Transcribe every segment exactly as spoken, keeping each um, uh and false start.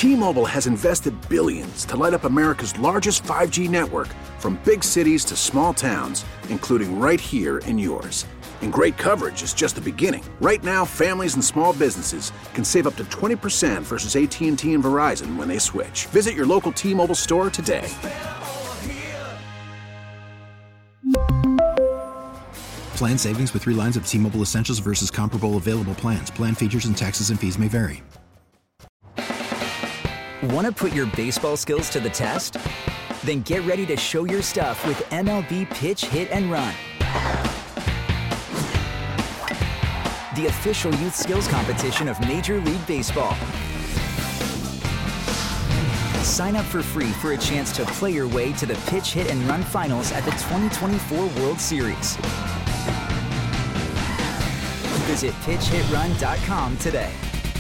T-Mobile has invested billions to light up America's largest five G network, from big cities to small towns, including right here in yours. And great coverage is just the beginning. Right now, families and small businesses can save up to twenty percent versus A T and T and Verizon when they switch. Visit your local T-Mobile store today. Plan savings with three lines of T-Mobile Essentials versus comparable available plans. Plan features and taxes and fees may vary. Want to put your baseball skills to the test? Then get ready to show your stuff with M L B Pitch, Hit, and Run. The official youth skills competition of Major League Baseball. Sign up for free for a chance to play your way to the Pitch, Hit, and Run finals at the twenty twenty-four World Series. Visit pitch hit run dot com today.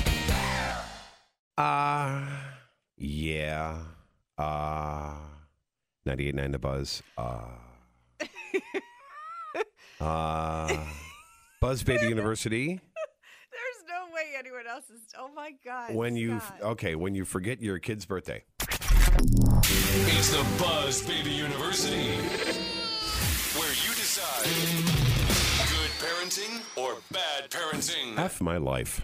Uh, yeah. Uh, ninety-eight point nine The Buzz. Uh, uh, Buzz Baby University. There's no way anyone else is. Oh, my God. When you, Scott. okay, when you forget your kid's birthday. It's the Buzz Baby University, where you decide good parenting or bad parenting. F my life.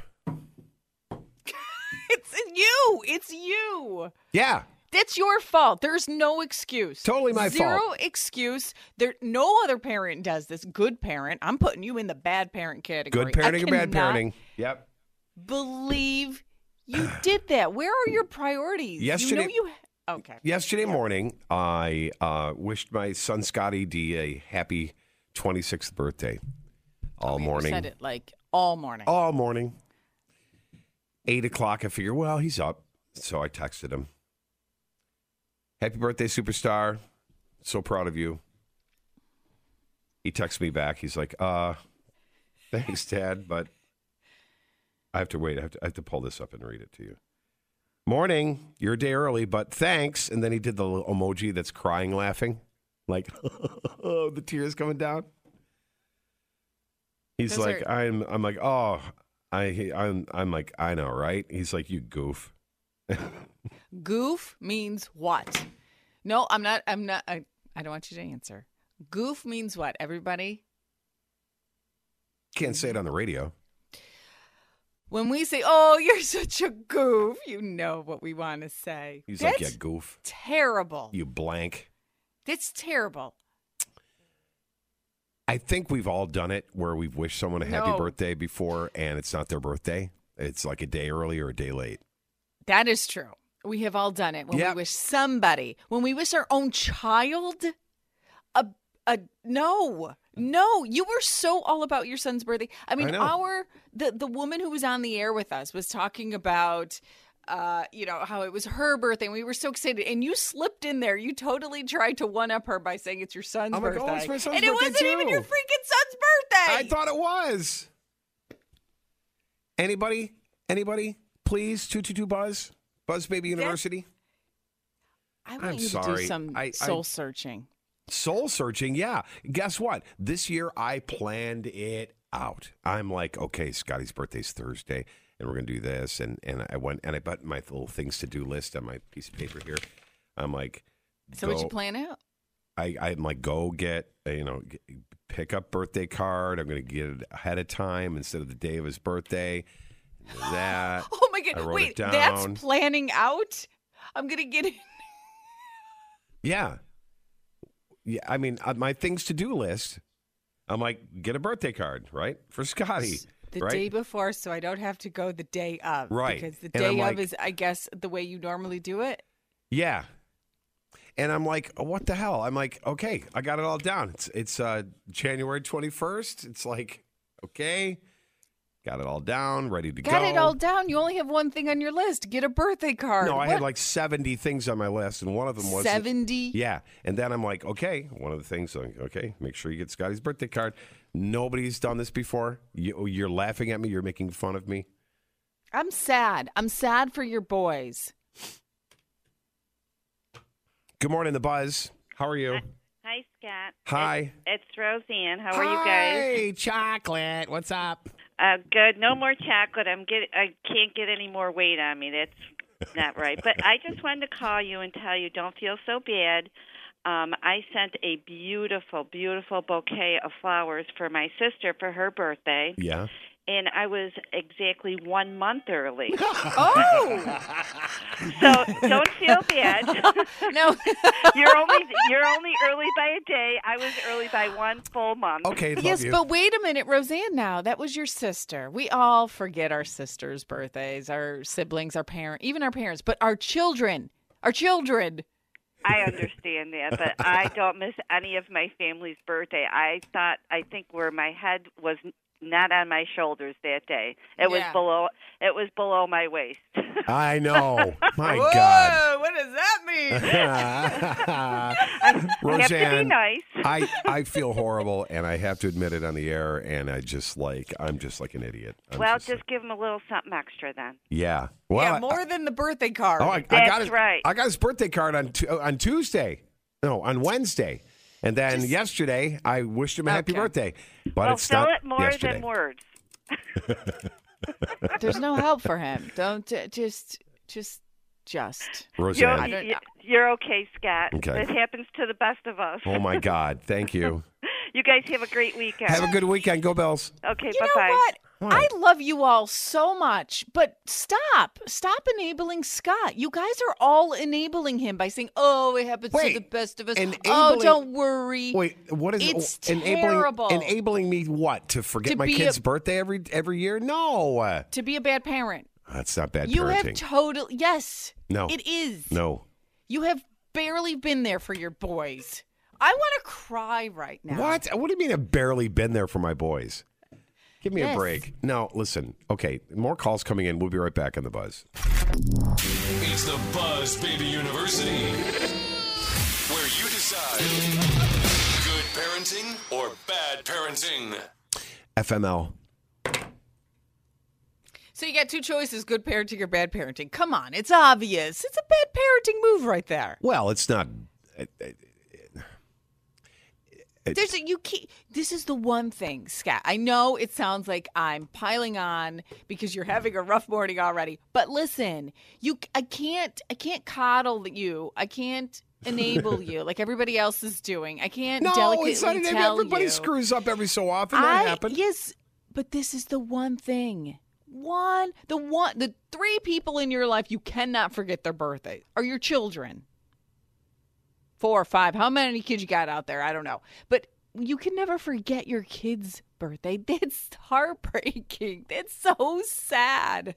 It's you. It's you. Yeah. That's your fault. There's no excuse. Totally my Zero fault. Zero excuse. There, no other parent does this. Good parent. I'm putting you in the bad parent category. Good parenting or bad cannot parenting. Yep. Believe you did that. Where are your priorities? Yesterday- You know you. Ha- okay. Yesterday morning, I uh, wished my son Scotty D a happy twenty-sixth birthday. All Oh, morning. You said it like all morning. All morning. Eight o'clock, I figure, well, he's up. So I texted him. Happy birthday, superstar. So proud of you. He texts me back. He's like, uh, thanks, Dad, but I have to wait. I have to, I have to pull this up and read it to you. Morning. You're a day early, but thanks. And then he did the little emoji that's crying, laughing. Like, oh, the tears coming down. He's Those like, are- I'm I'm like, oh, I I'm I'm like, I know, right? He's like, you goof. Goof means what? No, I'm not. I'm not. I, I don't want you to answer. Goof means what? Everybody? Can't say it on the radio. When we say, oh, you're such a goof, you know what we want to say. He's That's like, yeah, goof. terrible. You blank. That's terrible. I think we've all done it where we've wished someone a happy No. birthday before and it's not their birthday. It's like a day early or a day late. That is true. We have all done it when Yep. we wish somebody, when we wish our own child a a no. No, you were so all about your son's birthday. I mean, I know. our the the woman who was on the air with us was talking about uh, you know, how it was her birthday and we were so excited. And you slipped in there. You totally tried to one up her by saying it's your son's I'm like, birthday. oh, it's my son's and it birthday wasn't even too. your freaking son's birthday. I thought it was. Anybody? Anybody? Please, two two two Buzz? Buzz Baby University? I want I'm you to sorry. do some I- I- soul searching. Soul searching, yeah. Guess what? This year I planned it out. I'm like, okay, Scotty's birthday's Thursday, and we're gonna do this, and and I went and I put my little things to do list on my piece of paper here. I'm like, So go, what'd you plan out? I I'm like, go get uh, you know, get, pick up birthday card. I'm gonna get it ahead of time instead of the day of his birthday. That Oh my I god! wrote Wait, it down. that's planning out. I'm gonna get it. Yeah. Yeah, I mean, uh, my things to do list. I'm like, get a birthday card, right? For Scotty. The right? day before, so I don't have to go the day of. Right. Because the And I'm day of like- is, I guess, the way you normally do it. Yeah. And I'm like, oh, what the hell? I'm like, okay, I got it all down. It's it's uh, January twenty-first. It's like, okay, got it all down, ready to Got go. it all down. You only have one thing on your list. Get a birthday card. No, I What? had like seventy things on my list, and one of them was seventy. Yeah, and then I'm like, okay, one of the things, like, okay, make sure you get Scotty's birthday card. Nobody's done this before. You, you're laughing at me. You're making fun of me. I'm sad. I'm sad for your boys. Good morning, The Buzz. How are you? Hi, Scott. Hi. It's, it's Roseanne. How are you guys? Hey, chocolate. What's up? Uh, good. No more chocolate. I'm get. I can't get any more weight on me. That's not right. But I just wanted to call you and tell you don't feel so bad. Um, I sent a beautiful, beautiful bouquet of flowers for my sister for her birthday. Yeah. And I was exactly one month early. Oh, So don't feel bad. no. You're only you're only early by a day. I was early by one full month. Okay. Love Yes, you. but wait a minute, Roseanne, now. That was your sister. We all forget our sisters' birthdays, our siblings, our parents, even our parents, but our children, our children. I understand that, but I don't miss any of my family's birthday. I thought, I think where my head was not on my shoulders that day. It was Yeah. below. It was below my waist. I know. My Whoa, God. what does that mean? I have to be Roseanne, nice. I, I feel horrible, and I have to admit it on the air, and I just like, I'm just like an idiot. I'm Well, just, just give him a little something extra then. yeah. Well, yeah, more than the birthday card. Oh, I, I That's got his, right. I got his birthday card on tu- on Tuesday. No, on Wednesday. And then Just- yesterday, I wished him a happy Okay. birthday. But Well, it's fill not it more yesterday. than words. There's no help for him. Don't uh, just, just, just. You're, Roseanne. I don't- you- you're okay, Scott. Okay. It happens to the best of us. Oh, my God. Thank you. You guys have a great weekend. Have a good weekend. Go Bells. Okay, You bye-bye. know what? What? I love you all so much, but stop. Stop enabling Scott. You guys are all enabling him by saying, oh, it happens Wait, to the best of us. enabling- Oh, don't worry. Wait, what is It's it? Enabling, terrible. enabling me what? To forget To my be kid's a- birthday every every year? No. Uh, To be a bad parent. That's not bad You parenting. have totally, yes. No. It is. no. You have barely been there for your boys. I want to cry right now. What? What do you mean I've barely been there for my boys? Give me Yes. a break. No, listen. Okay, more calls coming in. We'll be right back on The Buzz. It's the Buzz Baby University, where you decide good parenting or bad parenting. F M L. So you got two choices, good parenting or bad parenting. Come on, it's obvious. It's a bad parenting move right there. Well, it's not. It, it, it, There's a, you keep, this is the one thing, Scott. I know it sounds like I'm piling on because you're having a rough morning already. But listen, you I can't I can't coddle you. I can't enable you like everybody else is doing. I can't no, delicately it's not. tell Everybody you. screws up every so often. I, That happens. Yes, but this is the one thing. One, the one, the three people in your life you cannot forget their birthday are your children. Four or five. How many kids you got out there? I don't know. But you can never forget your kid's birthday. That's heartbreaking. That's so sad.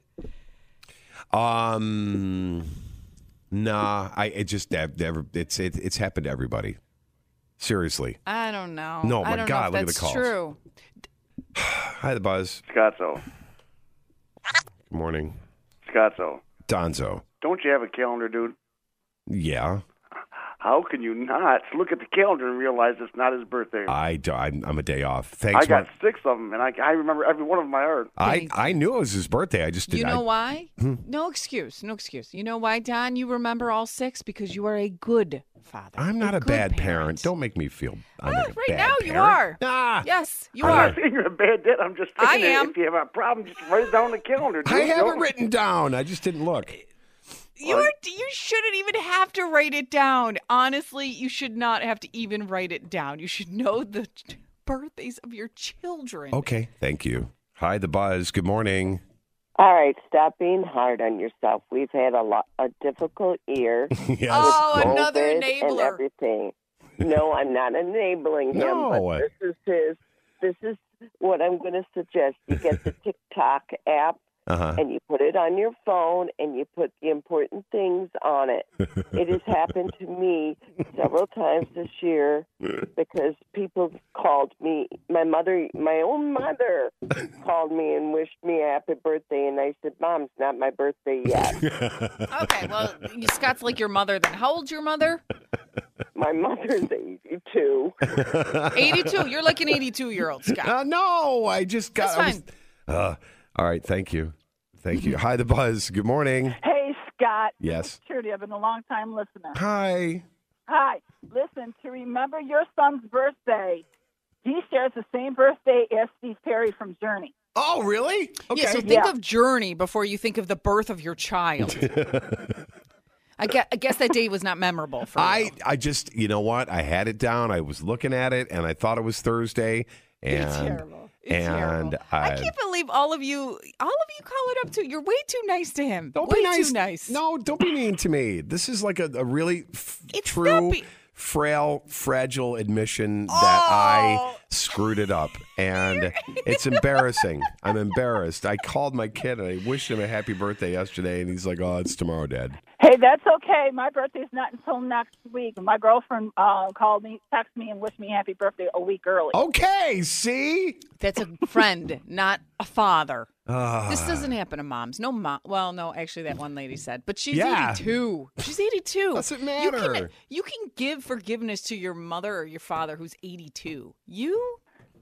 Um, nah. I it just never. It's it, it's happened to everybody. Seriously. I don't know. No, I my don't God, know look if at that's the calls. true. Hi, The Buzz. Scotzo. Good morning. Scotzo. Donzo. Don't you have a calendar, dude? Yeah. How can you not look at the calendar and realize it's not his birthday? I do, I'm, I'm a day off. Thanks. I got Mark. six of them, and I, I remember every one of them by heart. I, Thanks. I knew it was his birthday. I just didn't. You know I, why? Hmm. No excuse. No excuse. You know why, Don? You remember all six because you are a good father. I'm not a, good bad parent. Don't make me feel. I'm Oh, like a right bad now you parent. are. Ah, Yes, you I'm are. not saying you're a bad dad. I'm just I thinking that am. if you have a problem, just write it down on the calendar. Dude. I have Don't- it written down. I just didn't look. You are, you shouldn't even have to write it down. Honestly, you should not have to even write it down. You should know the birthdays of your children. Okay, thank you. Hi, The Buzz. Good morning. All right, stop being hard on yourself. We've had a lot, a difficult year. Yes. Oh, COVID another And enabler. everything. No, I'm not enabling him. No. But this is his. This is what I'm going to suggest. You get the TikTok app. Uh-huh. And you put it on your phone and you put the important things on it. It has happened to me several times this year because people called me. My mother, my own mother, called me and wished me a happy birthday. And I said, Mom, it's not my birthday yet. Okay, well, Scott's like your mother then. How old's your mother? My mother's eighty-two. eighty-two. You're like an eighty-two-year-old, Scott. Uh, no, I just got. That's I was- fine. uh, all right, thank you. Thank you. Hi, The Buzz. Good morning. Hey, Scott. Yes. Trudy, I've been a long-time listener. Hi. Hi. Listen, to remember your son's birthday, he shares the same birthday as Steve Perry from Journey. Oh, really? Okay. Yeah, so think of Journey before you think of the birth of your child. I guess, I guess that day was not memorable for I, you. I just, you know what? I had it down. I was looking at it, and I thought it was Thursday. And, It's terrible. It's and terrible. I, I can't believe all of you, all of you call it up to. You're way too nice to him. Don't way be nice. too nice. No, don't be mean to me. This is like a, a really f- It's true, not be- frail, fragile admission Oh. that I screwed it up. And it's embarrassing. I'm embarrassed. I called my kid and I wished him a happy birthday yesterday, and he's like, oh, it's tomorrow, Dad. Hey, that's okay. My birthday's not until next week. My girlfriend uh, called me, texted me, and wished me happy birthday a week early. Okay, see? That's a friend, not a father. Uh, This doesn't happen to moms. No mom. Well, no, actually, that one lady said, but she's Yeah. eighty-two. She's eighty-two. Doesn't You matter. can, you can give forgiveness to your mother or your father who's eighty-two. You?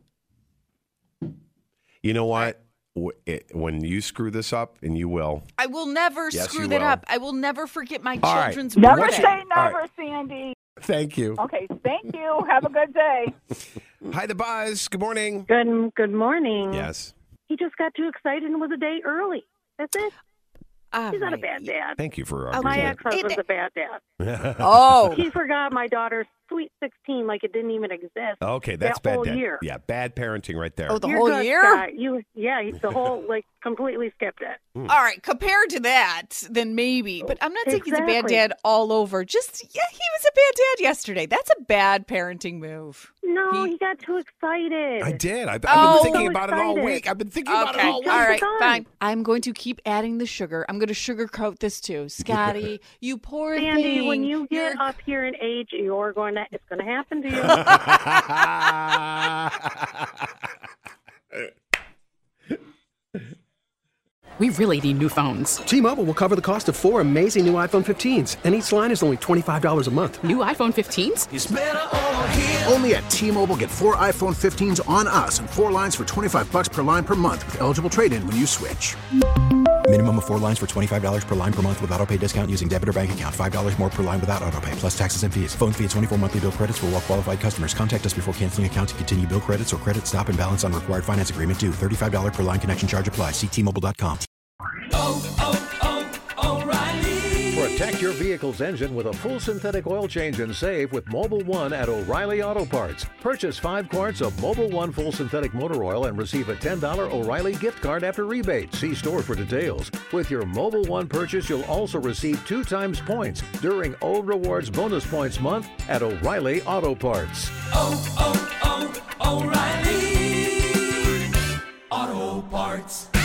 You know what? W- it- When you screw this up, and you will. I will never Yes, screw you that will. up. I will never forget my All right. children's Never What's say birthday. your- all never, right. Sandy. Thank you. Okay, thank you. Have a good day. Hi, the Buzz. Good morning. Good good morning. Yes. He just got too excited and was a day early. That's it. All He's not a right. bad dad. Thank you for Okay. My agreeing. ex-husband's It- a bad dad. Oh. He forgot my daughter's sweet sixteen like it didn't even exist. Okay, that's that bad. whole dad. year. Yeah, bad parenting right there. Oh, the You're whole good, year? Scott. You, yeah, he- the whole, like, completely skipped it. All right, compared to that, then maybe. But I'm not saying he's a bad Exactly. dad all over. Just, yeah, he was a bad dad yesterday. That's a bad parenting move. No, He- he, got too excited. I did. I've, I've Oh. been thinking So about it all excited. week. I've been thinking about it Okay, all all week. right, done. fine. I'm going to keep adding the sugar. I'm going to sugarcoat this too. Scotty, you poor Sandy, thing. when you get You're- up here in age, you're going to, it's going to happen to you. We really need new phones. T-Mobile will cover the cost of four amazing new iPhone fifteens, and each line is only twenty-five dollars a month. New iPhone fifteens? It's better over here. Only at T-Mobile, get four iPhone fifteens on us and four lines for twenty-five bucks per line per month with eligible trade-in when you switch. Minimum of four lines for twenty-five dollars per line per month with autopay discount using debit or bank account. five dollars more per line without autopay, plus taxes and fees. Phone fee at twenty-four monthly bill credits for well-qualified customers. Contact us before canceling account to continue bill credits or credit stop and balance on required finance agreement due. thirty-five dollars per line connection charge applies. See T Mobile dot com. Protect your vehicle's engine with a full synthetic oil change and save with Mobile One at O'Reilly Auto Parts. Purchase five quarts of Mobile One full synthetic motor oil and receive a ten dollars O'Reilly gift card after rebate. See store for details. With your Mobile One purchase, you'll also receive two times points during O Rewards Bonus Points Month at O'Reilly Auto Parts. Oh, oh, oh, O'Reilly Auto Parts.